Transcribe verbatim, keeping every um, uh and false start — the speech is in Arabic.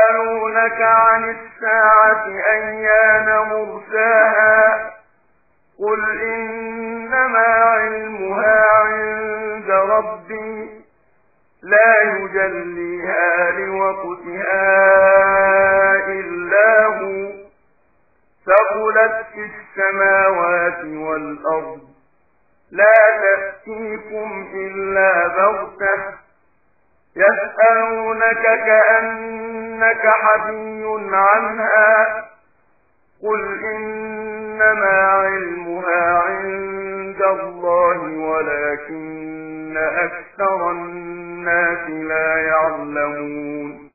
يسألونك عن الساعة أيان مرساها قل إنما علمها عند ربي لا يجليها لوقتها إلا هو ثقلت في السماوات والأرض لا تأتيكم إلا بغتة يسألونك كأنك حفي عنها قل إنما علمها عند الله ولكن أكثر الناس لا يعلمون